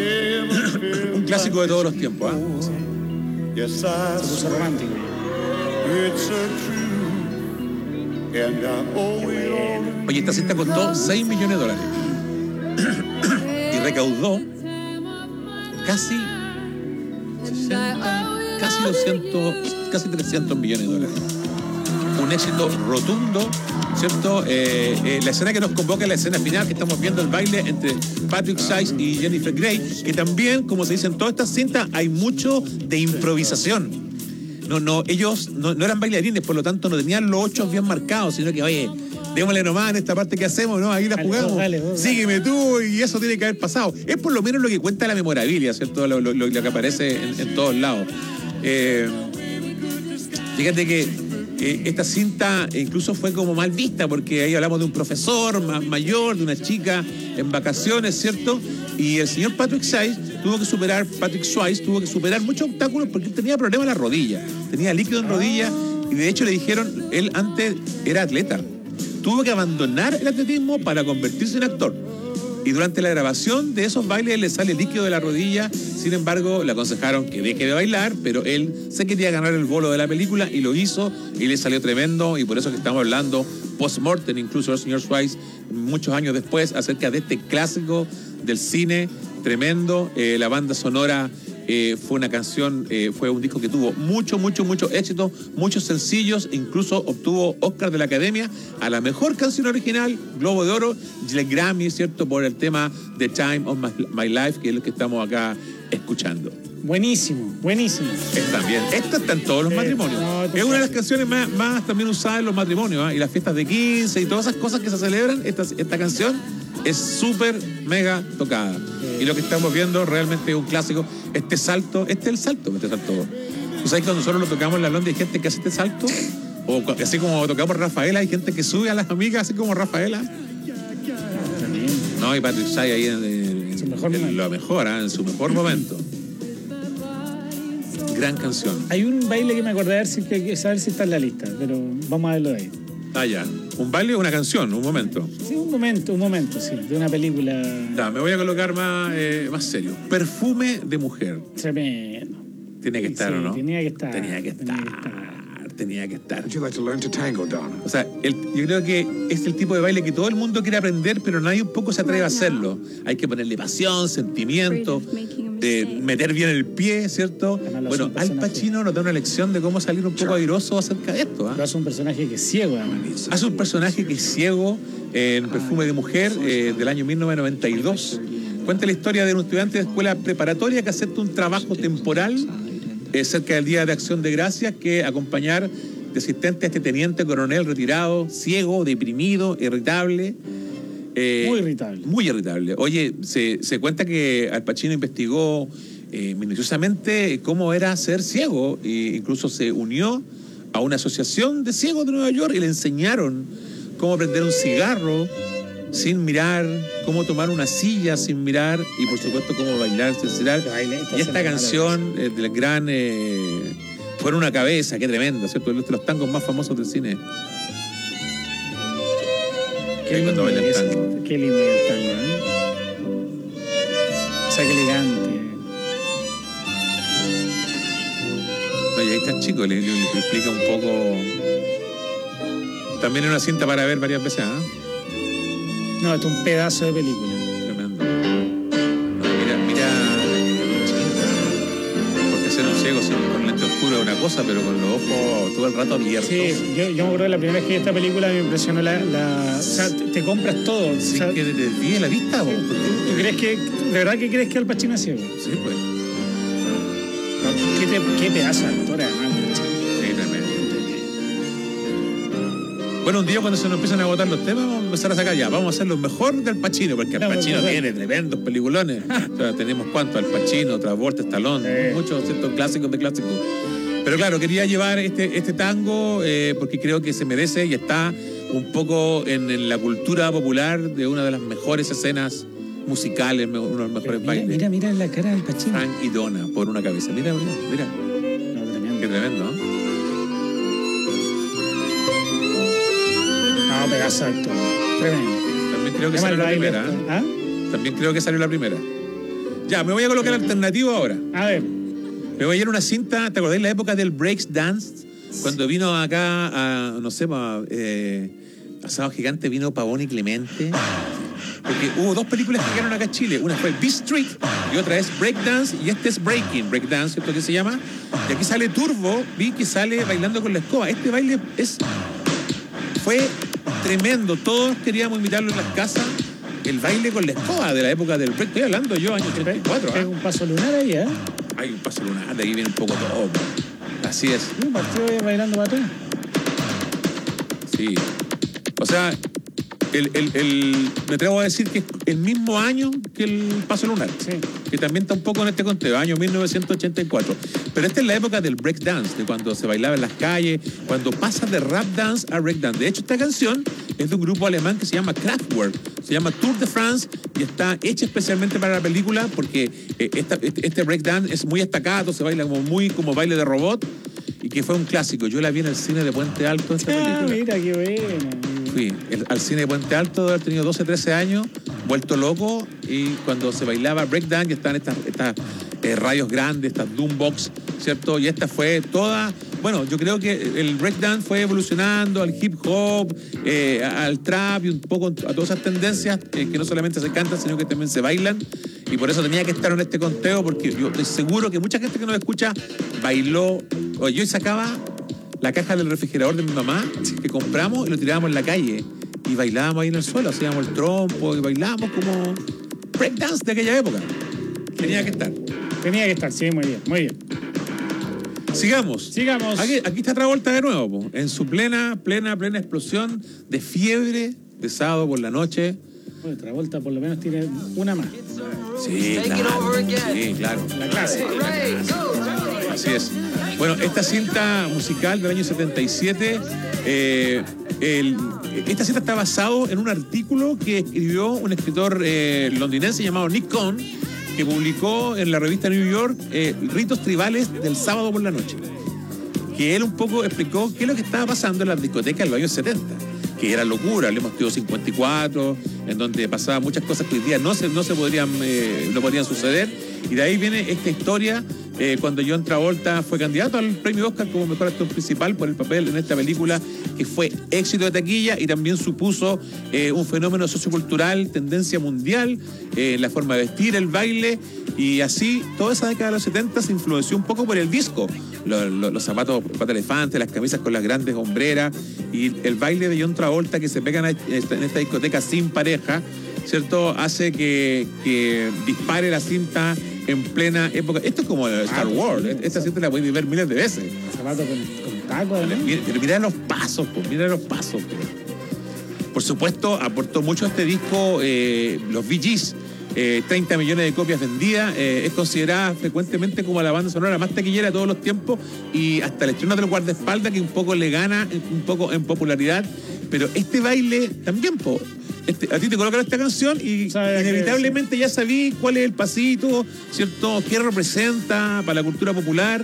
Un clásico de todos los tiempos, Se puso romántico. Oye, esta cinta costó $6 millones. Y recaudó casi 300 millones de dólares. Un éxito rotundo, ¿cierto? La escena que nos convoca es la escena final, que estamos viendo el baile entre Patrick Swayze y Jennifer Grey, que también, como se dice en todas estas cintas, hay mucho de improvisación. Ellos no eran bailarines, por lo tanto no tenían los 8 bien marcados, sino que, oye, démosle nomás en esta parte que hacemos, ¿no? Ahí la jugamos. Vos. Sígueme tú, y eso tiene que haber pasado. Es por lo menos lo que cuenta la memorabilia, ¿cierto? Lo que aparece en todos lados. Fíjate que esta cinta incluso fue como mal vista, porque ahí hablamos de un profesor más mayor, de una chica en vacaciones, ¿cierto? Y el señor Patrick Swayze tuvo que superar muchos obstáculos porque él tenía problemas en la rodilla. Tenía líquido en rodilla y de hecho le dijeron, él antes era atleta. Tuvo que abandonar el atletismo para convertirse en actor. Y durante la grabación de esos bailes le sale líquido de la rodilla. Sin embargo, le aconsejaron que deje de bailar, pero él se quería ganar el bolo de la película y lo hizo, y le salió tremendo. Y por eso que estamos hablando post-mortem, incluso el señor Swayze, muchos años después, acerca de este clásico del cine tremendo. La banda sonora fue una canción, fue un disco que tuvo mucho éxito, muchos sencillos, incluso obtuvo Oscar de la Academia a la mejor canción original, Globo de Oro, y el Grammy, ¿cierto?, por el tema The Time of My Life, que es lo que estamos acá escuchando. Buenísimo. Está bien. Esta está en todos los matrimonios. Es una de las canciones más también usadas en los matrimonios, y las fiestas de 15 y todas esas cosas que se celebran. Esta canción es súper mega tocada. Y lo que estamos viendo realmente es un clásico. Este es el salto. ¿Tú sabes que cuando nosotros lo tocamos en la Londres hay gente que hace este salto? O así como tocamos Rafaela, hay gente que sube a las amigas así como Rafaela. No, y Patrick Swayze ahí en su mejor momento. Gran canción. Hay un baile que me acordé, saber si está en la lista, pero vamos a verlo de ahí. Ya. ¿Un baile o una canción? Un momento. Sí, un momento, sí, de una película. Ya, me voy a colocar más serio. Perfume de mujer. Tremendo. Tiene que estar, ¿o no? Tenía que estar. O sea, yo creo que es el tipo de baile que todo el mundo quiere aprender, pero nadie un poco se atreve a hacerlo. Hay que ponerle pasión, sentimiento, meter bien el pie, ¿cierto? Bueno, Al Pacino nos da una lección de cómo salir un poco airoso acerca de esto. Hace un personaje que es ciego, además. Hace un personaje que es ciego en Perfume de mujer del año 1992. Cuenta la historia de un estudiante de escuela preparatoria que acepta un trabajo temporal cerca del Día de Acción de Gracias, que acompañar de asistente a este teniente coronel retirado, ciego, deprimido, irritable. Muy irritable. Muy irritable. Oye, se cuenta que Al Pacino investigó minuciosamente cómo era ser ciego e incluso se unió a una asociación de ciegos de Nueva York y le enseñaron cómo prender un cigarro sin mirar, cómo tomar una silla sin mirar y por supuesto cómo bailar sin mirar. Y esta canción del gran Por una cabeza, qué tremendo, ¿cierto? Uno de los tangos más famosos del cine. Qué lindo es el tango, ¿eh? O sea, qué elegante. No, y ahí está el chico, le explica un poco. También es una cinta para ver varias veces, ¿ah? No, esto es un pedazo de película. Tremendo. Mira, porque ser un ciego con lente oscuro es una cosa, pero con los ojos todo el rato abiertos. Sí, yo me acuerdo de la primera vez que vi esta película me impresionó o sea, te compras todo. Sí, o sea, que te desvíe la vista, ¿vos? ¿Tú crees que, de verdad que crees que Al Pacino es ciego? Sí, pues. ¿Qué pedazo de actor, además? Sí, tremendo. Bueno, un día cuando se nos empiezan a agotar los temas, vamos a empezar a sacar ya. Vamos a hacer lo mejor del Pacino, porque Al Pacino tiene tremendos peliculones. O sea, tenemos cuánto, Al Pacino, Travolta, Stallone, muchos ciertos clásicos de clásicos. Pero claro, quería llevar este tango porque creo que se merece y está un poco en la cultura popular de una de las mejores escenas musicales, uno de los mejores bailes. Mira la cara del Pacino. Frank y Donna, Por una cabeza. Mira. No, tremendo. Qué tremendo, ¿no? No, pedazo de actor. Tremendo. También creo que salió la primera. ¿Ah? También creo que salió la primera. Ya, me voy a colocar alternativo ahora. A ver. Me voy a ir a una cinta, ¿te acordáis la época del breakdance? Cuando vino acá a, no sé, Asado Gigante, vino Pavón y Clemente. Porque hubo dos películas que llegaron acá a Chile. Una fue Beat Street y otra es Breakdance y este es Breakdance, ¿cierto? Que se llama. Y aquí sale Turbo, vi que sale bailando con la escoba. Este baile fue tremendo. Todos queríamos imitarlo en las casas. El baile con la escoba de la época del break. Estoy hablando yo, año 34. Hay un paso lunar ahí, ¿eh? Hay un paso lunar, de ahí viene un poco todo. Así es. Un partido bailando batón. Sí. O sea, me atrevo a decir que es el mismo año que el paso lunar. Sí. Que también está un poco en este conteo, año 1984. Pero esta es la época del breakdance, de cuando se bailaba en las calles, cuando pasa de rap dance a breakdance. De hecho, esta canción es de un grupo alemán que se llama Kraftwerk, se llama Tour de France y está hecha especialmente para la película porque este breakdance es muy estacato, se baila como baile de robot y que fue un clásico. Yo la vi en el cine de Puente Alto, esta película. Mira, qué buena. Fui al cine de Puente Alto, de haber tenido 12, 13 años, vuelto loco, y cuando se bailaba breakdance, ya estaban estas radios grandes, estas boombox, ¿cierto? Y esta fue toda. Bueno, yo creo que el breakdance fue evolucionando al hip hop, al trap y un poco a todas esas tendencias que no solamente se cantan, sino que también se bailan. Y por eso tenía que estar en este conteo, porque yo estoy seguro que mucha gente que nos escucha bailó. Oye, yo sacaba la caja del refrigerador de mi mamá que compramos y lo tirábamos en la calle y bailábamos ahí en el suelo, hacíamos el trompo y bailábamos como breakdance de aquella época. Tenía que estar, sí, muy bien. Sigamos. Aquí está Travolta de nuevo, po, en su plena explosión de fiebre de sábado por la noche. Bueno, Travolta por lo menos tiene una más. Sí, claro. La clase. Así es. Bueno, esta cinta musical del año 77, esta cinta está basado en un artículo que escribió un escritor londinense llamado Nick Cohn, que publicó en la revista New York Ritos Tribales del Sábado por la Noche. Que él un poco explicó qué es lo que estaba pasando en las discotecas en los años 70. que era locura. Hablemos de 54, en donde pasaban muchas cosas que hoy día no podrían suceder. Y de ahí viene esta historia cuando John Travolta fue candidato al premio Oscar como mejor actor principal por el papel en esta película, que fue éxito de taquilla y también supuso un fenómeno sociocultural, tendencia mundial, la forma de vestir, el baile, y así toda esa década de los 70 se influenció un poco por el disco. Los zapatos pata elefante, las camisas con las grandes hombreras y el baile de John Travolta que se pegan en esta discoteca sin pareja, ¿cierto? Hace que dispare la cinta en plena época. Esto es como Star Wars. Esta cinta la puedes ver miles de veces. Zapatos con tacos, ¿no? Pero mira los pasos, pues. Por supuesto, aportó mucho a este disco los Bee Gees. 30 millones de copias vendidas, es considerada frecuentemente como la banda sonora más taquillera de todos los tiempos, y hasta el estreno del guardaespaldas, que un poco le gana un poco en popularidad. Pero este baile también, a ti te colocan esta canción y inevitablemente ya sabí cuál es el pasito, ¿cierto? ¿Qué representa para la cultura popular?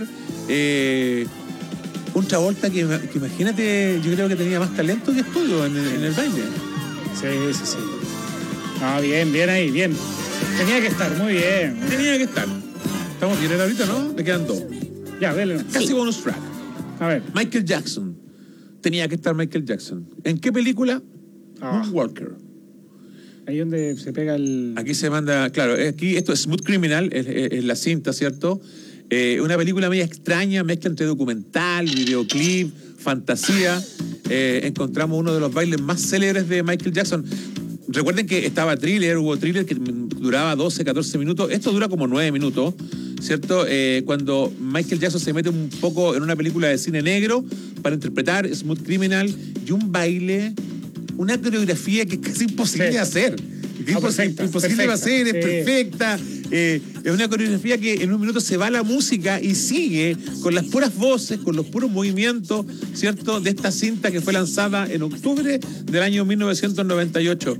Un Travolta que imagínate, yo creo que tenía más talento que estudio en el baile. Sí. No, bien ahí, bien. Tenía que estar, muy bien. Tenía que estar. Estamos bien ahorita, ¿no? Me quedan 2. Ya, dale. Casi bonus track. A ver. Michael Jackson. Tenía que estar Michael Jackson. ¿En qué película? Moonwalker. Ahí donde se pega el... Aquí se manda, claro, aquí esto es Smooth Criminal, es la cinta, ¿cierto? Una película media extraña, mezcla entre documental, videoclip, fantasía. Encontramos uno de los bailes más célebres de Michael Jackson. Recuerden que hubo Thriller que duraba 12, 14 minutos. Esto dura como 9 minutos, ¿cierto? Cuando Michael Jackson se mete un poco en una película de cine negro para interpretar Smooth Criminal, y un baile, una coreografía que es casi imposible de hacer. Imposible de hacer, es perfecta. Es una coreografía que en un minuto se va la música y sigue con las puras voces, con los puros movimientos, ¿cierto? De esta cinta que fue lanzada en octubre del año 1998.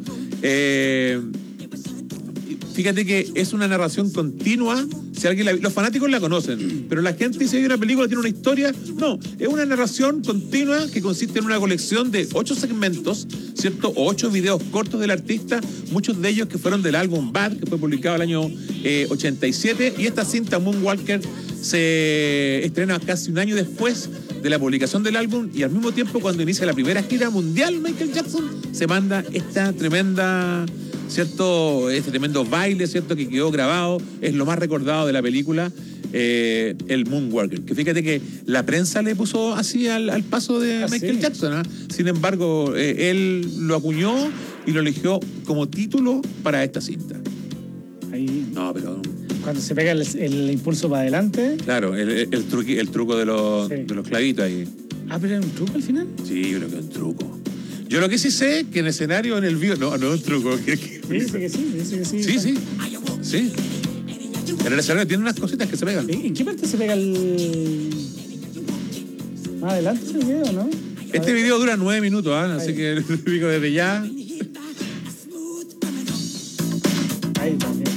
Fíjate que es una narración continua. Si alguien los fanáticos la conocen, pero la gente dice que una película tiene una historia. No, es una narración continua que consiste en una colección de 8 segmentos, ¿cierto? O 8 videos cortos del artista, muchos de ellos que fueron del álbum Bad, que fue publicado el año 87, y esta cinta Moonwalker se estrena casi un año después de la publicación del álbum, y al mismo tiempo cuando inicia la primera gira mundial Michael Jackson se manda esta tremenda, ¿cierto? Este tremendo baile, ¿cierto? Que quedó grabado, es lo más recordado de la película, el Moonwalker. Que fíjate que la prensa le puso así al paso de Michael Jackson, ¿eh? Sin embargo, él lo acuñó y lo eligió como título para esta cinta. Ahí. No, pero... Cuando se pega el impulso para adelante. Claro, el truco de los clavitos ahí. Ah, pero ¿era un truco al final? Sí, yo creo que es un truco. Yo lo que sí sé, que en escenario, en el video... No, no es un truco. Dice que sí. Sí. En el escenario tiene unas cositas que se pegan. ¿En qué parte se pega el...? Más adelante se video, ¿no? Este video dura 9 minutos, ¿eh? Así que lo digo desde ya. Ahí también.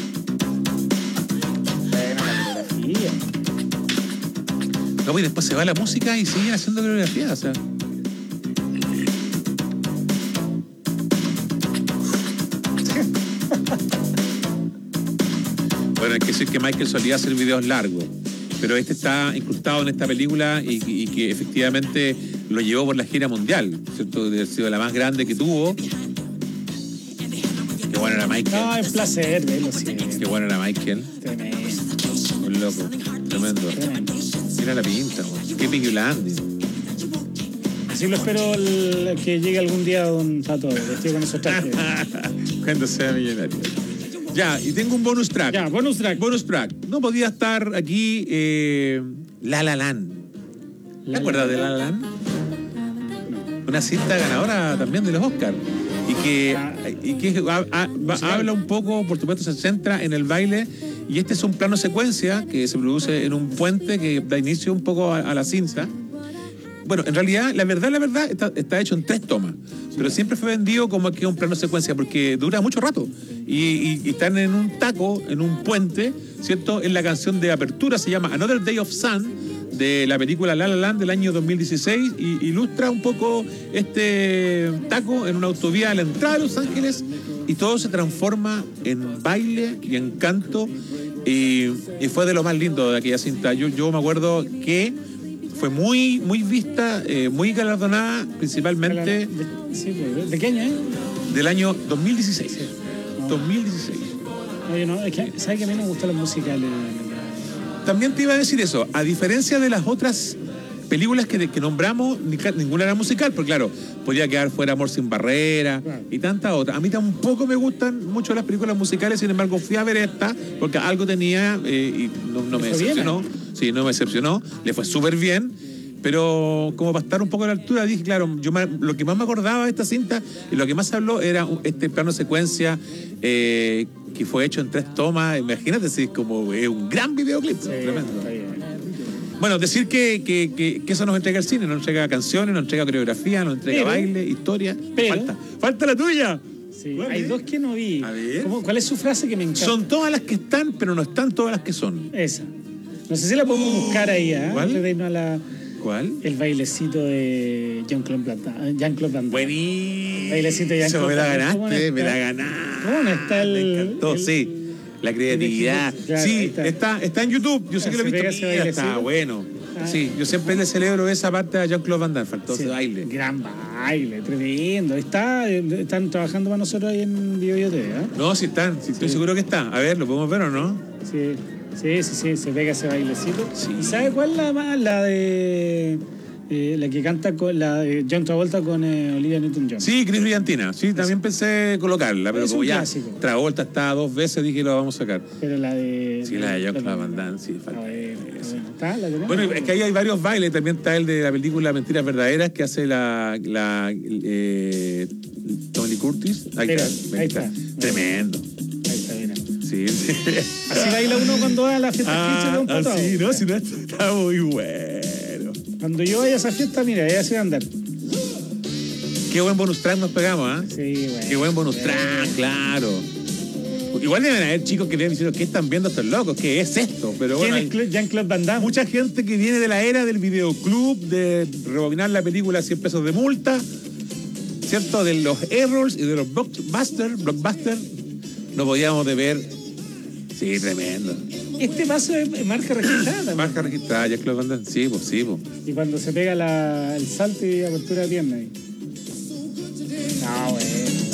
Coreografía. No, y después se va la música y siguen haciendo coreografía, o sea... Bueno, hay que decir que Michael solía hacer videos largos, pero este está incrustado en esta película y que efectivamente lo llevó por la gira mundial, ¿cierto? De haber sido la más grande que tuvo. Qué bueno era Michael. No, es placer verlo siempre. Qué bueno era Michael. Tremendo. Un loco, tremendo. Mira la pinta, güey. Qué Peaky Blinders. Así lo espero que llegue algún día Don Tato, vestido con esos trajes. Cuando sea millonario. Ya, y tengo un bonus track. Ya, bonus track. No podía estar aquí La La Land. ¿Te acuerdas de La La Land? No. Una cinta ganadora también de los Oscars. Y que habla un poco, por supuesto, se centra en el baile. Y este es un plano secuencia que se produce en un puente que da inicio un poco a la cinta. Bueno, en realidad, la verdad, está hecho en 3 tomas. Pero siempre fue vendido como que es un plano secuencia porque dura mucho rato. Y están en un taco, en un puente, ¿cierto? En la canción de apertura se llama Another Day of Sun de la película La La Land del año 2016 y ilustra un poco este taco en una autovía a la entrada de Los Ángeles y todo se transforma en baile y en canto y fue de lo más lindo de aquella cinta. Yo me acuerdo que fue muy vista, muy galardonada, principalmente... ¿De qué año, Del año 2016. No. 2016. Oye, no, es que, ¿sabes que a mí no me gustan los musicales? También te iba a decir eso, a diferencia de las otras películas que nombramos, ninguna era musical, porque claro, podía quedar fuera Amor sin Barrera y tantas otras. A mí tampoco me gustan mucho las películas musicales, sin embargo fui a ver esta porque algo tenía y no me decepcionó. Sí, no me decepcionó, le fue súper bien, pero como para estar un poco a la altura, dije, claro, lo que más me acordaba de esta cinta y lo que más habló era este plano secuencia que fue hecho en 3 tomas. Imagínate, si es como un gran videoclip. Sí, tremendo. Bueno, decir que eso nos entrega el cine, nos entrega canciones, nos entrega coreografía, nos entrega baile, historia. Falta la tuya. Sí, hay 2 que no vi. A ver. ¿Cuál es su frase que me encanta? Son todas las que están, pero no están todas las que son. Esa. No sé si la podemos buscar ahí, ¿Cuál? Antes de irnos a la... ¿Cuál? El bailecito de Jean-Claude Van Damme. Buenísimo. Bailecito de Jean-Claude Van Damme. Me la ganaste. ¿Cómo no está el...? Me encantó, sí. La creatividad. Claro, sí, está en YouTube. Yo sé que lo he visto. Está bueno. Sí, yo siempre le celebro esa parte a Jean-Claude Van Damme. Faltó ese baile. Gran baile, tremendo. Están trabajando para nosotros ahí en BioBio TV, ¿eh? No, sí están. Sí, estoy seguro que está. A ver, ¿lo podemos ver o no? Sí. Sí, se pega ese bailecito. Sí. ¿Y sabe cuál es la de la que canta con la de John Travolta con Olivia Newton-John? Sí, Chris Brillantina. Sí, también pensé colocarla, pero como ya clásico. Travolta está 2 veces, dije lo vamos a sacar. Pero la de... Sí, la de Jean-Claude Van Damme, sí, falta. Bueno, es que ahí hay varios bailes. También está el de la película Mentiras Verdaderas que hace Tony Curtis. Ahí está. Tremendo. Sí. Así baila uno cuando va a la fiesta de un patado. Sí, no, si no está muy bueno. Cuando yo vaya a esa fiesta, mira, ya se va a andar. Qué buen bonus track nos pegamos, ¿ah? Sí, bueno. Qué buen bonus track, claro. Igual deben haber chicos que deben decir, ¿qué están viendo estos locos? ¿Qué es esto? Pero bueno, ¿quién es Jean-Claude Van Damme? Mucha gente que viene de la era del videoclub, de rebobinar la película a 100 pesos de multa, ¿cierto? De los errors y de los blockbuster, no podíamos de ver. Sí, tremendo. Este paso es marca registrada. Marca registrada, Jean-Claude Van Damme. Sí, pues. Y cuando se pega el salto y apertura de pierna ahí. No, bueno.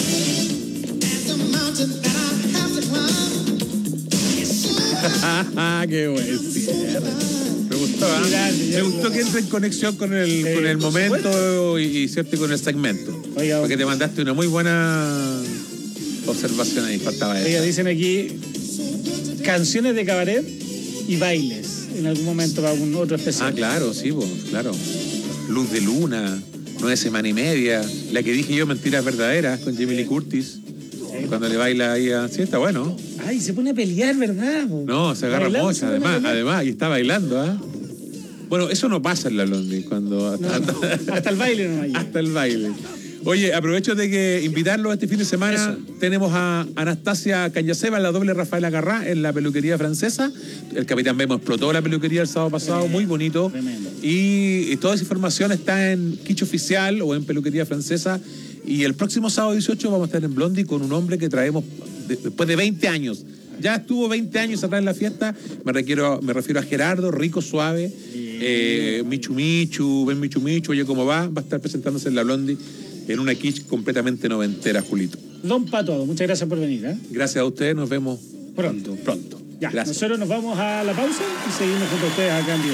Qué buen cierre. Me gustó, me gustó que entre en conexión con el momento y cierto, con el segmento. Oiga, porque te mandaste una muy buena observación ahí, faltaba eso. Oiga, dicen aquí canciones de cabaret y bailes. En algún momento va un otro especial. Claro, sí, pues, claro. Luz de Luna, 9 semanas y media, la que dije yo, Mentiras Verdaderas, con Jamie Lee Curtis. Cuando le baila ahí sí, está bueno. Ay, se pone a pelear, ¿verdad? No, se agarra mocha, además, y está bailando, ¿ah? Bueno, eso no pasa en la Blondie, cuando... Hasta el baile no hay. Hasta el baile. Oye, aprovecho de que invitarlos este fin de semana. Tenemos a Anastasia Cañaseva, la doble Rafael Agarrá, en la peluquería francesa. El Capitán Memo explotó la peluquería el sábado pasado, muy bonito. Tremendo. Y toda esa información está en Quiche Oficial o en Peluquería Francesa. Y el próximo sábado 18 vamos a estar en Blondie con un hombre que traemos después de 20 años. Ya estuvo 20 años atrás en la fiesta. Me refiero a Gerardo, rico, suave. Michu Michu, ven Michu Michu, oye, ¿cómo va? Va a estar presentándose en la Blondie en una quiche completamente noventera, Julito. Don Pato, muchas gracias por venir. Gracias a ustedes, nos vemos pronto. Ya, gracias. Nosotros nos vamos a la pausa y seguimos junto a ustedes acá en vivo.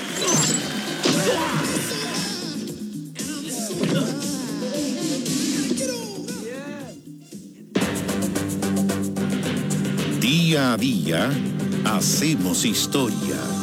Día a día, hacemos historia.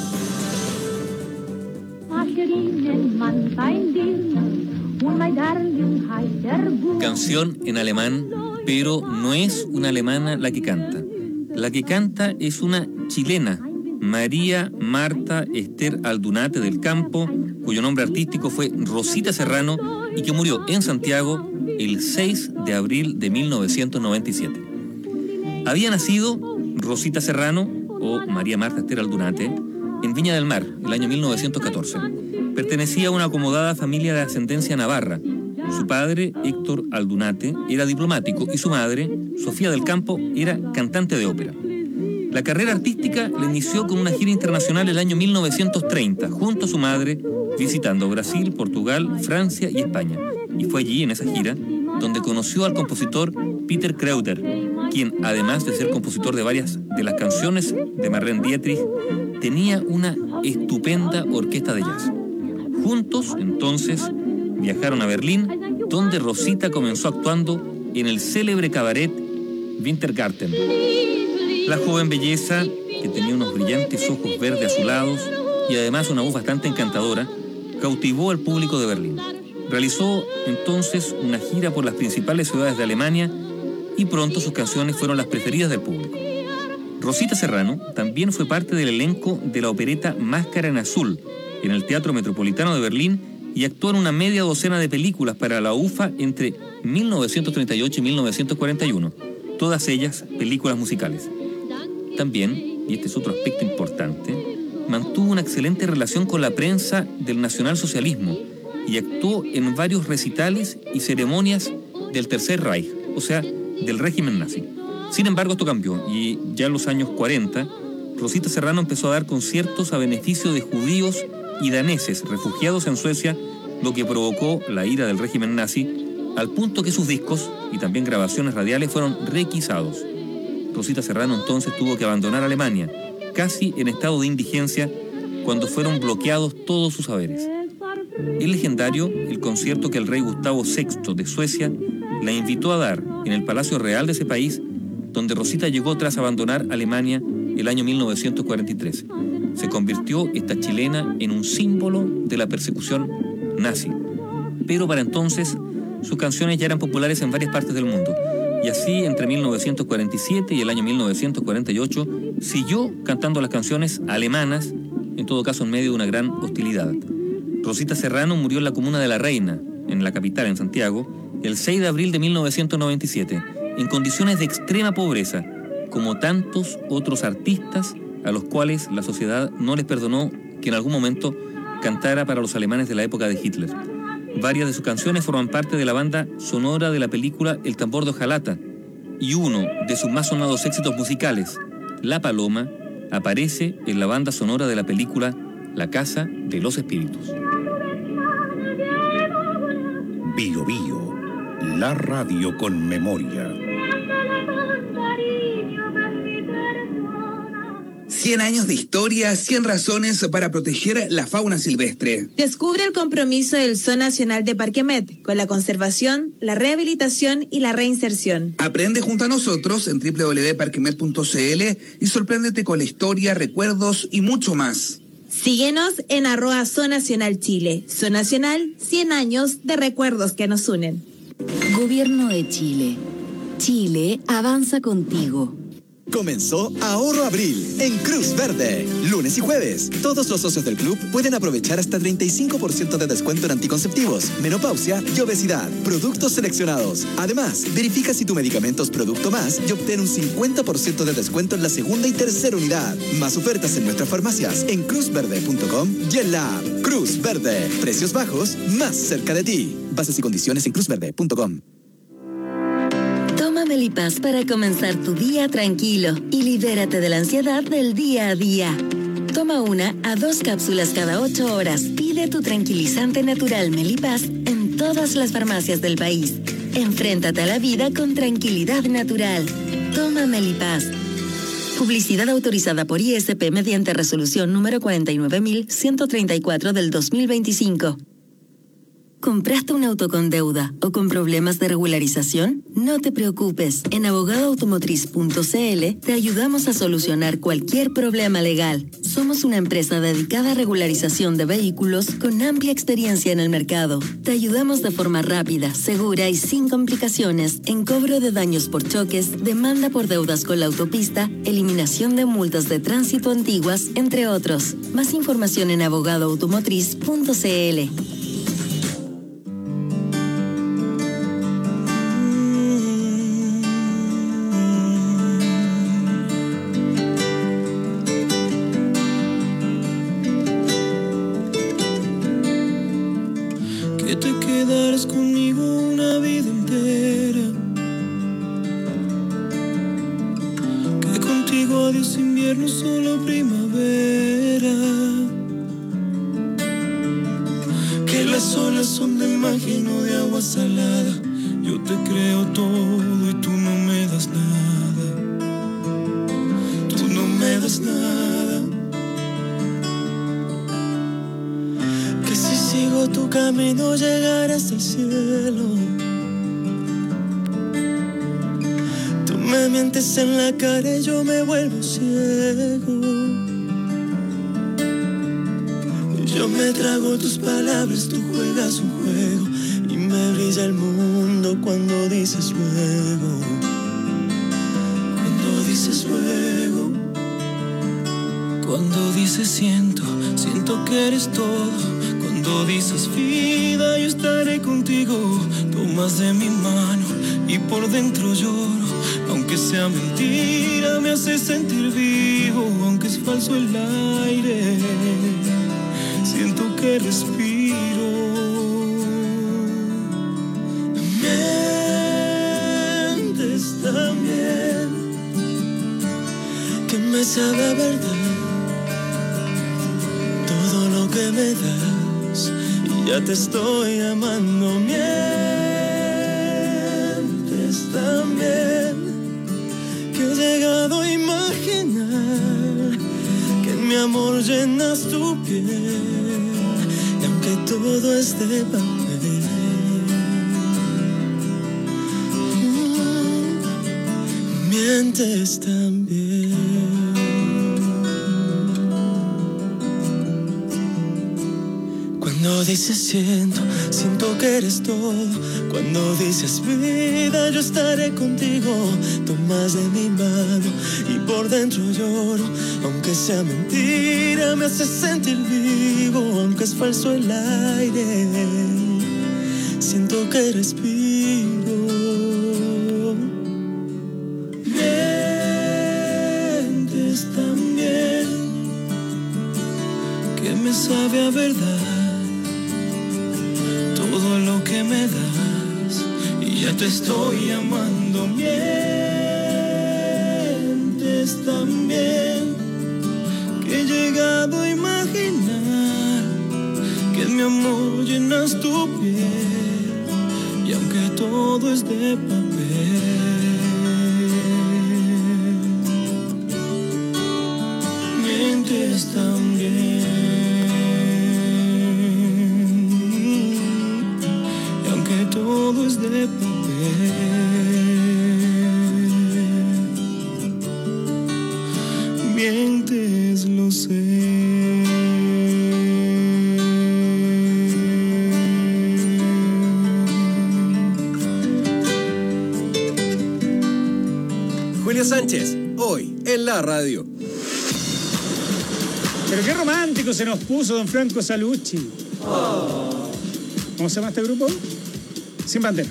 Canción en alemán, pero no es una alemana la que canta. La que canta es una chilena, María Marta Esther Aldunate del Campo, cuyo nombre artístico fue Rosita Serrano y que murió en Santiago el 6 de abril de 1997. Había nacido Rosita Serrano, o María Marta Esther Aldunate, en Viña del Mar, el año 1914. Pertenecía a una acomodada familia de ascendencia navarra. Su padre, Héctor Aldunate, era diplomático y su madre, Sofía del Campo, era cantante de ópera. La carrera artística la inició con una gira internacional el año 1930, junto a su madre, visitando Brasil, Portugal, Francia y España. Y fue allí, en esa gira, donde conoció al compositor Peter Kreuter, quien, además de ser compositor de varias de las canciones de Marlene Dietrich, tenía una estupenda orquesta de jazz. Juntos, entonces, viajaron a Berlín, donde Rosita comenzó actuando en el célebre cabaret Wintergarten. La joven belleza, que tenía unos brillantes ojos verde azulados y además una voz bastante encantadora, cautivó al público de Berlín. Realizó entonces una gira por las principales ciudades de Alemania y pronto sus canciones fueron las preferidas del público. Rosita Serrano también fue parte del elenco de la opereta Máscara en Azul en el Teatro Metropolitano de Berlín y actuó en una media docena de películas para la UFA entre 1938 y 1941, todas ellas películas musicales. También, y este es otro aspecto importante, mantuvo una excelente relación con la prensa del nacionalsocialismo y actuó en varios recitales y ceremonias del Tercer Reich, o sea, del régimen nazi. Sin embargo, esto cambió y ya en los años 40, Rosita Serrano empezó a dar conciertos a beneficio de judíos y daneses refugiados en Suecia, lo que provocó la ira del régimen nazi, al punto que sus discos y también grabaciones radiales fueron requisados. Rosita Serrano entonces tuvo que abandonar Alemania, casi en estado de indigencia, cuando fueron bloqueados todos sus saberes. Es legendario el concierto que el rey Gustavo VI de Suecia la invitó a dar en el Palacio Real de ese país, donde Rosita llegó tras abandonar Alemania el año 1943. Se convirtió esta chilena en un símbolo de la persecución nazi. Pero para entonces, sus canciones ya eran populares en varias partes del mundo. Y así, entre 1947 y el año 1948, siguió cantando las canciones alemanas, en todo caso en medio de una gran hostilidad. Rosita Serrano murió en la comuna de La Reina, en la capital, en Santiago, el 6 de abril de 1997, en condiciones de extrema pobreza, como tantos otros artistas a los cuales la sociedad no les perdonó que en algún momento cantara para los alemanes de la época de Hitler. Varias de sus canciones forman parte de la banda sonora de la película El tambor de hojalata, y uno de sus más sonados éxitos musicales, La Paloma, aparece en la banda sonora de la película La Casa de los Espíritus. Bio Bio, la radio con memoria. 100 años de historia, 100 razones para proteger la fauna silvestre. Descubre el compromiso del Zoo Nacional de Parquemet con la conservación, la rehabilitación y la reinserción. Aprende junto a nosotros en www.parquemet.cl y sorpréndete con la historia, recuerdos y mucho más. Síguenos en @ZooNacionalChile. Zoo Nacional, 100 años de recuerdos que nos unen. Gobierno de Chile. Chile avanza contigo. Comenzó Ahorro Abril en Cruz Verde. Lunes y jueves, todos los socios del club pueden aprovechar hasta 35% de descuento en anticonceptivos, menopausia y obesidad. Productos seleccionados. Además, verifica si tu medicamento es Producto Más y obtén un 50% de descuento en la segunda y tercera unidad. Más ofertas en nuestras farmacias, en cruzverde.com y en la app. Cruz Verde. Precios bajos, más cerca de ti. Bases y condiciones en cruzverde.com. Toma Melipaz para comenzar tu día tranquilo y libérate de la ansiedad del día a día. Toma 1 a 2 cápsulas cada 8 horas. Pide tu tranquilizante natural Melipaz en todas las farmacias del país. Enfréntate a la vida con tranquilidad natural. Toma Melipaz. Publicidad autorizada por ISP mediante resolución número 49.134 del 2025. ¿Compraste un auto con deuda o con problemas de regularización? No te preocupes. En abogadoautomotriz.cl te ayudamos a solucionar cualquier problema legal. Somos una empresa dedicada a regularización de vehículos con amplia experiencia en el mercado. Te ayudamos de forma rápida, segura y sin complicaciones en cobro de daños por choques, demanda por deudas con la autopista, eliminación de multas de tránsito antiguas, entre otros. Más información en abogadoautomotriz.cl. varios inviernos, solo primavera. Que las olas son del mar lleno de agua salada. Yo te creo todo y tú no me das nada. Tú no me das nada. Que si sigo tu camino llegaré hasta el cielo. Tú me mientes en la cara y yo me vuelvo ciego. Yo me trago tus palabras, tú juegas un juego y me brilla el mundo cuando dices luego. Cuando dices luego. Cuando dices siento que eres todo. Cuando dices vida, yo estaré contigo. Tomas de mi mano y por dentro lloro. Aunque sea mentira, me hace sentir vivo. Aunque es falso el aire, siento que respiro. Mientes también, que me sabe a verdad todo lo que me das, y ya te estoy amando. Mientes también, que he llegado a imaginar que en mi amor llenas tu piel. Y aunque todo es de papel, mientes también. Cuando dices siento que eres todo. Cuando dices vida, yo estaré contigo. Tomas de mi mano y por dentro lloro. Aunque sea mentira, me hace sentir vivo. Aunque es falso el aire, siento que respiro. Mientes también, que me sabe a verdad todo lo que me das, y ya te estoy amando. Mientes también, que he llegado a imaginar que en mi amor llenas tu piel. Y aunque todo es de papel, mientes también. Todo es de papel, mientes, lo sé. Julio Sánchez, hoy en la radio. Pero qué romántico se nos puso don Franco Salucci. ¿Cómo se llama este grupo? Sin Bandera.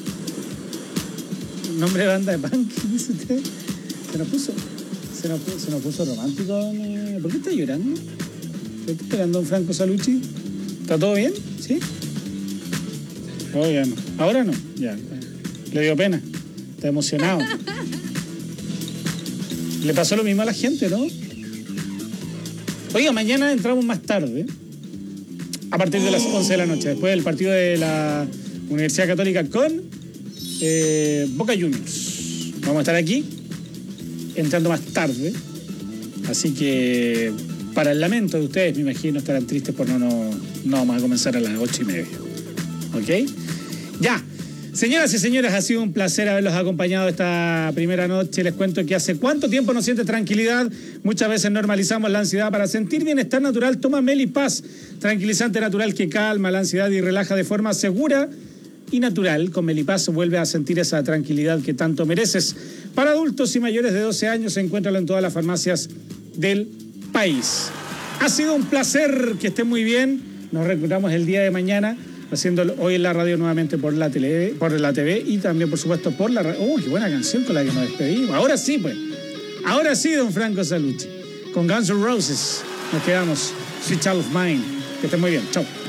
Nombre de banda de punk, dice usted. Se nos puso romántico. ¿Por qué está llorando? ¿Qué está esperando don Franco Salucci? ¿Está todo bien? ¿Sí? Oh, ya no. Ahora no. Ya. Le dio pena. Está emocionado. Le pasó lo mismo a la gente, ¿no? Oiga, mañana entramos más tarde. A partir de las 11 de la noche. Después del partido de la Universidad Católica con Boca Juniors. Vamos a estar aquí entrando más tarde, así que para el lamento de ustedes, me imagino, estarán tristes por no vamos a comenzar a las 8:30. ¿Ok? Ya, señoras y señores, ha sido un placer haberlos acompañado esta primera noche. Les cuento que hace cuánto tiempo no sientes tranquilidad. Muchas veces normalizamos la ansiedad. Para sentir bienestar natural, toma Melipaz, tranquilizante natural que calma la ansiedad y relaja de forma segura y natural. Con Melipaz vuelve a sentir esa tranquilidad que tanto mereces. Para adultos y mayores de 12 años, encuéntralo en todas las farmacias del país. Ha sido un placer, que estén muy bien. Nos reencontramos el día de mañana, haciéndolo hoy en la radio nuevamente por la TV y también, por supuesto, por la radio. ¡Oh, qué buena canción con la que nos despedimos! Ahora sí, pues. Ahora sí, don Franco Salucci. Con Guns N' Roses nos quedamos. Sweet Child of Mine. Que estén muy bien. Chao.